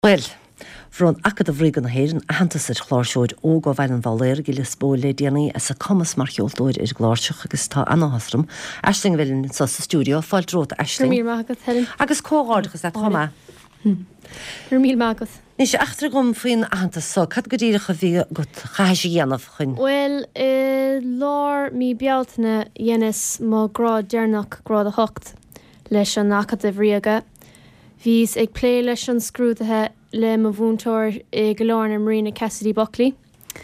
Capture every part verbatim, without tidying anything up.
Well, Frón acad a bhrígan na héireann a hananta ar chláirseoid ó go bhhail an bhléir go le spó le déanaí as a commas mar cheoltóid ar gláirseach agus tá anhasram. Aisling bhfuiln sa sa stúdio, fáil drót Aisling. Míl mágat Helen. Agus cóáirchas le chuma. Gur míl mágat. Nís achtar gom faoin ahananta so, cad go dtíirecha bhí go chaise dhéanamh chuin. Well, uh, lár mí bealtainna dhéanas má grá dearnach grá a hocht leis an acad a bhríaga. Bhís ag plé leis an scrútathe le mo bhúntóir i go leor na Marina Cassidy Buckley.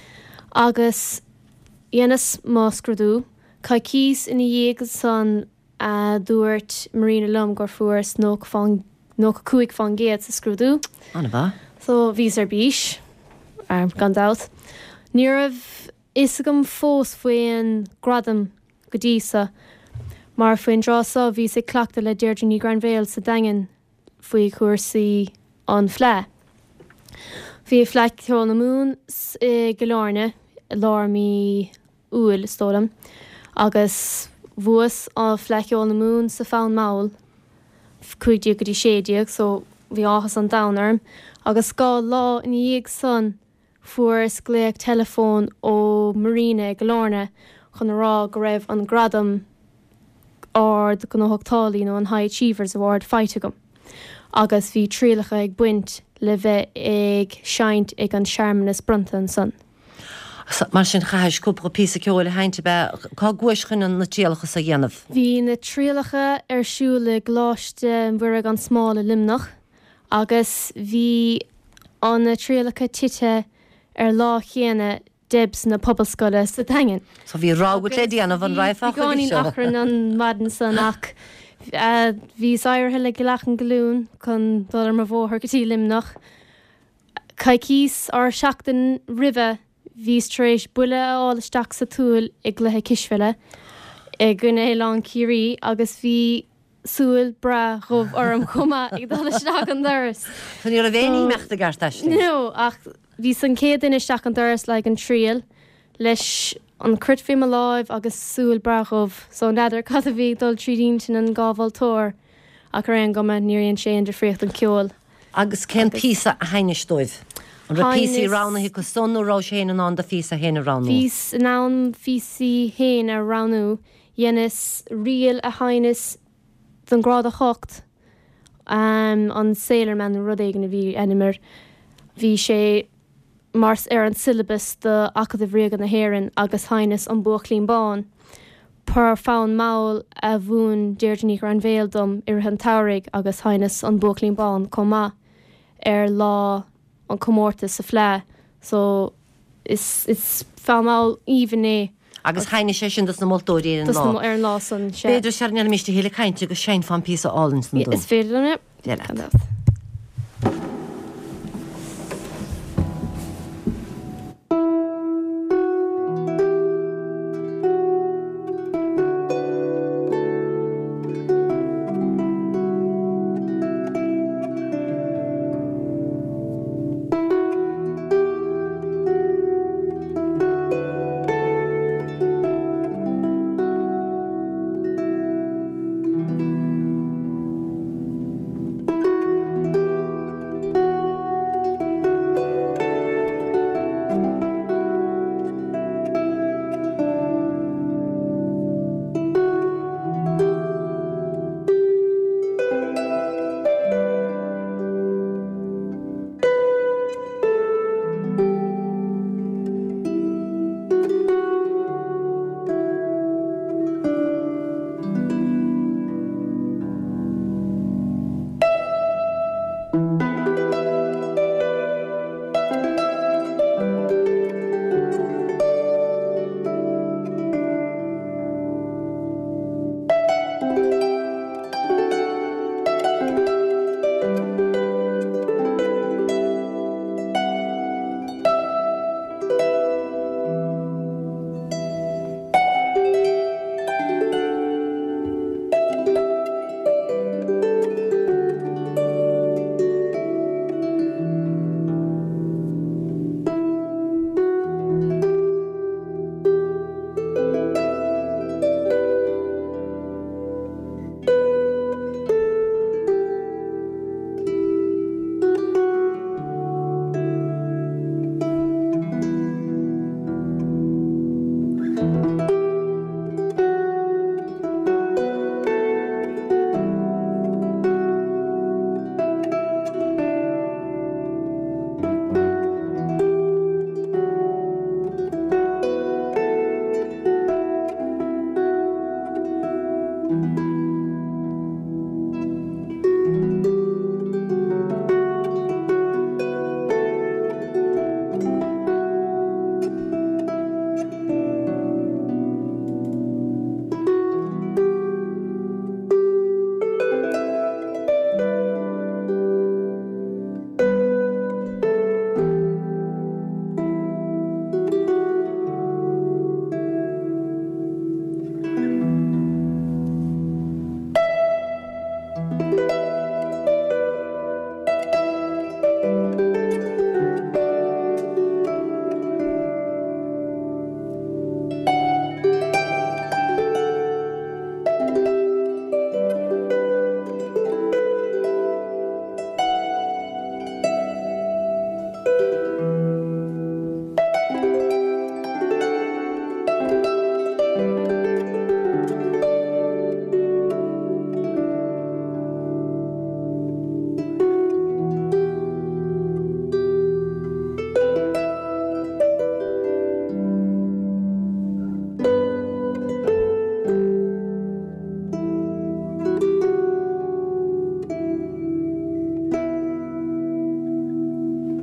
Agus dhéanas má scrúdú, cai cís ina dhéag san a dúirt Marina Lum gur fuairs nó cuaig fan géad sa scrúdú. Anna bha? So vís ar bís, ar gan dát. Ní rah is gom fós faoin gradam go dísa, mar faoin drásá vís ag clachta le Deirdre ní Granville sa dagan faoi cuasaí an phlé. Bhí fleic teol na mún i go leorne, lár mí úil stólam, agus bhuas á fleiceol na mún sa fán maul, cuaigdíag go dtí séideag, so bhí áchas an downar, agus gá lá in dhéag san fuairs gléag telefón ó Marina go leorne chun rá go raibh an gradam ard go na hochtálaí nó an high achievers award feite gom. Agus bhí trílacha ag buint le bheith ag seint ag an seaarmnas Brunton san. Mar sin chais cúpla písa ceoil hainte be, cá gúis chun an na tríalachas a dhéanamh? Bhí na trílacha ar siúla gláiste bhuiag an smála limnach, agus bhí an na trílacha tite ar lá chéana dibs na pobalscoile sa dagan. So bhí rágad le déanamh an raifach Bhí gáinín achran an madan san ach bhí sairthe le go lechan glún chun dul ar mar bhóthar go tí limnach. Cai cís ar seachtain ribhe vís trééis bule áil isteach sa túil ag gluthe kisfeile i gine lán cirí agus bhí súil bra rob orm chuma ag dul isteach an doras. Fan ar a bhéí meachta gartas? No, ach bhí san céad in isteach an doras le an tríal leis an crutfé a láimh agus súil bra rob, so neidir cad a bhí dul trídíntin an gábhal tóir ach ar an goma níoríonn sé idir fríocht an ceol. Agus cén písa a hainistóibh? An ra písaí rána hi go sonú rá séna an da físa héna ránú? Vís ná físaí héna ránú dhéanas rial a hainis den grád a chocht um, an sailorman rud éigen a bhí enimir. Bhí sé mars ar an syllabus de acad a bhríogan na héireann agus hainis an buachlín bán. Per fán maul a bhún Deirdre ní Granville dom ar an tairigh agus hainis an buachlín bán comá ar lá an comórtas sa phlé, so is is fámáil even é. Agus haine sé sin dus na moltóirí an lá. Dus na ar an lá san sé. Beidir searneal miste héle cainte go sein fan písa álins na dún. Is féidir an é? Déad.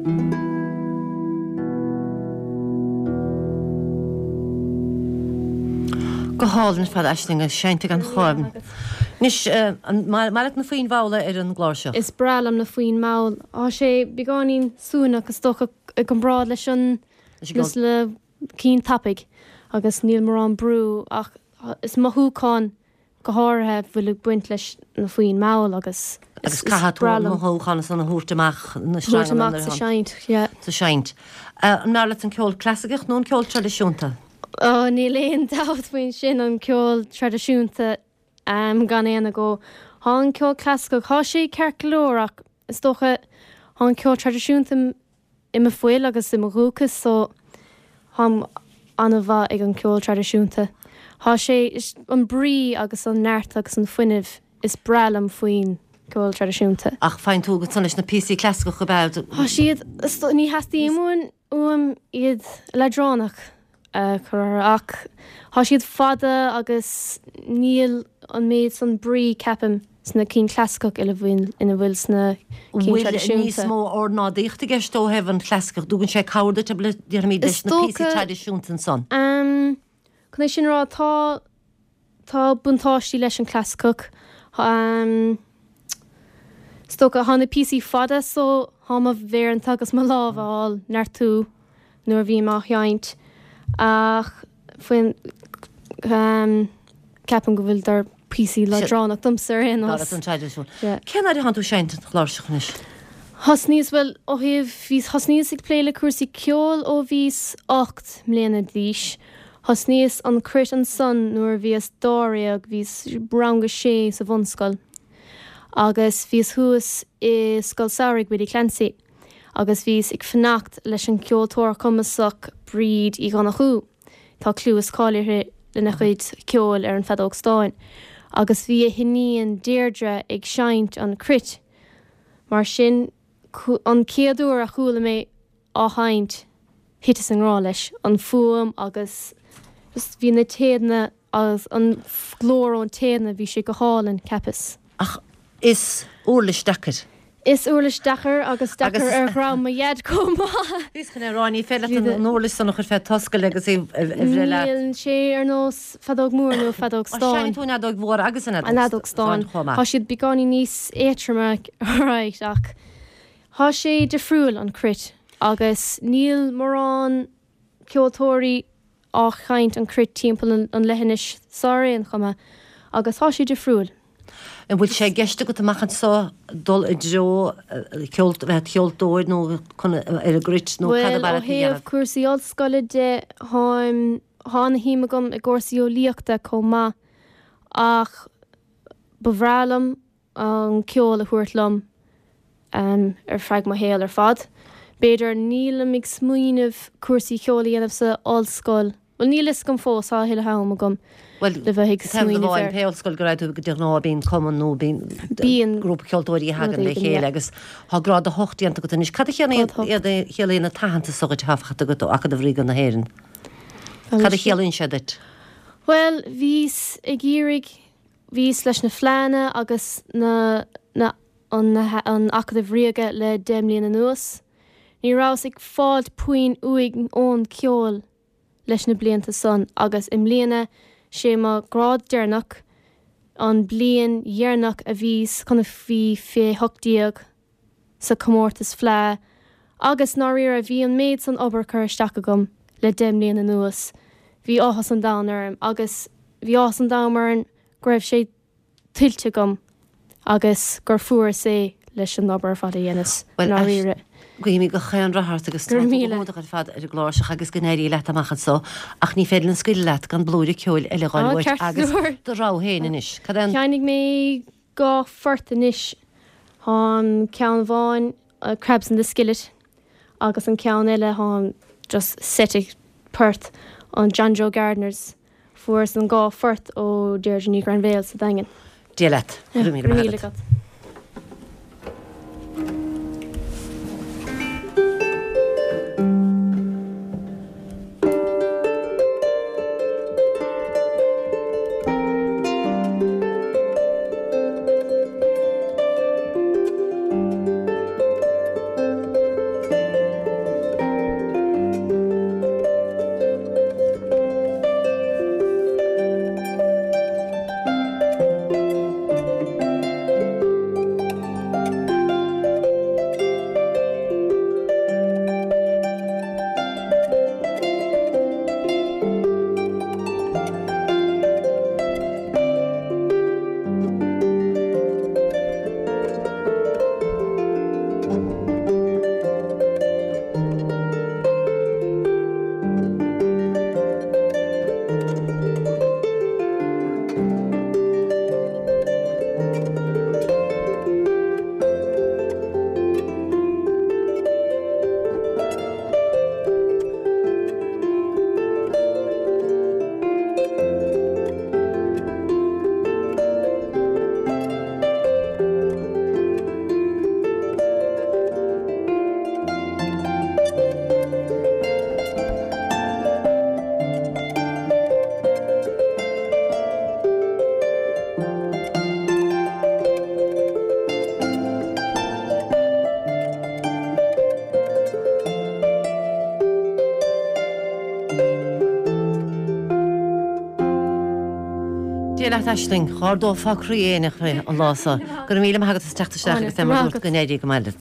Go hálann fad eisling a seintte an cháim. Nis mar na faoin bhla ar an gláise. Is bralam na faoin máil á sé beáín súna agus stocha ag an brád leis an gus le cín tapig agus níl mar an brú ach is mothúáin go háthe bhfuil buint leis na faoin máil agus agus caithúil mothúchan san na húirteach na sa seint sa seint. An mála an ceol clasagach nó an ceol tradiisiúnta? Ó ní léon dáhain sin an ceol tradiisiúnta Um, gan éana go há ceol clasca há sé ceirlóach is dócha há ceol tradiisiúnta imime foiil agus i marúchas so há anna bha ag an ceol tradiisiúnta. Tá sé is an brí agus an neart agus an fuineh is brelam faoin ceol tradiisiúnta. Ach fáin tú go tunis na P C clasca go bed. Tá siad ní heastíí mún uam iad ledránach uh, chur ach Tá siad fada agus níl an méid san brí capim sna cín clascach ile bhfuin ina bhfuil sna níos mó or nádíochtta gceistó hebh an clascach dúgann sé cáda te bli mí leis na P C tradiisiúnta son. Um, Cné sin rá tá tá buntáistí leis an clascach um, Stocha hána P C fada so há a bhéir an tagas má lábháil nar tú nuair bhí má cheint ach faoin um, ceapan go bhfuil dar P C le dránach domsar in an tradiisiún. Cén ar hanú seint chláirseachnis? Has níos bhfuil ó híh hís has níos ag pléile cuasaí ceol ó bhís ocht mbliana dhís. Has níos an crit an son nuair bhíos dóireag bhís branga sé sa bhunscoil. Agus bhís thuas i scoilsáraigh bidí cleansaí. Agus bhís ag fanacht leis an ceoltóir cumasach bríd i gana chu. Tá clúas cáilir lena chuid ceol ar an fedóg stáin. Agus bhí hinníon Deirdre ag seint an crit. Mar sin an céadúir a chuúla mé á haint hitas an rá leis an fuam agus bhí na téadna agus an glór an téadna bhí sé go hálan cepas. Ach, is úrlis dachar? Is úrlis dachar agus dachar ar grám ma iad comá. Bhís chun ráí féile an nólis san chuir fé tosca legus i bhile. Níl sé ar nós fedóg mór nó fedóg stáin. Tú adóg mhór agus an adóg stáin. Tá siad beáí níos étrama ráit ach Tá sé de friúil an crit agus níl marrán ceoltóirí á chaint an crit timppla an lehanis sáréon chuma agus tá sé de friúil. En bhfuil sé geiste go amachchan só dul i dro bheith ceoltóid nó ar a grit nó Well ó héamh cuasaí ollscoile de hána híime gom i gcósaí ó líochta comá ach bhrealam an ceol a thuirtlam um, ar freig má héal ar fad. Beidir níla mig smuoineh cuasaí cheolaí anamh sa ollscoil. Well níl is gom fós á heile hama gom. Well, le bheith smuoineh peolscoil go raibh go dtí ná bíon cuman nó bíon grúpa ceoltóirí hagan le chéile agus há grád a hochtííanta go tunis. Cad chéanana chéalaína tahananta sogaid hafchata go a do bhrí an na héireann. Cad chéalaíonn sé dit? Well, vís ag gírig vís leis na phláine agus na na an an acadh riaga le déimlíon na nuas. Ní rás ag fáilt puoin uig ón ceol leis na blianta son agus im líana sé má grád dearnach an blian dhearnach a vís chuna bhí fé hochtíag sa comórtas phleá agus náíar a bhí an méid san obair chur isteach agam le déimlíon na nuas. Bhí áthas an dánar agus bhí ás an dámar go raibh sé tuilte gom agus gur fuair sé leis an obair fada dhéanas náíire. Ghuiimi go chéan rathart agus míle fad ar gláiseach agus gnéirí le amachchan so ach ní féidir an scuil leat gan blúidir ceúil eile gáilhid agus do ráhéana inis. Ceannig mé gá forta inis há cean bháin crabs in the skillet agus an cean eile há just setig Perth an John Joe Gardner's fuair an gá fort ó Deirdre ní Granvale sa daingen. Dílet. Míle gat. Déile eisling, chádó fá cruí éanaach ré an lása, gur míle hagat teachta seach go mar go néidir go meile.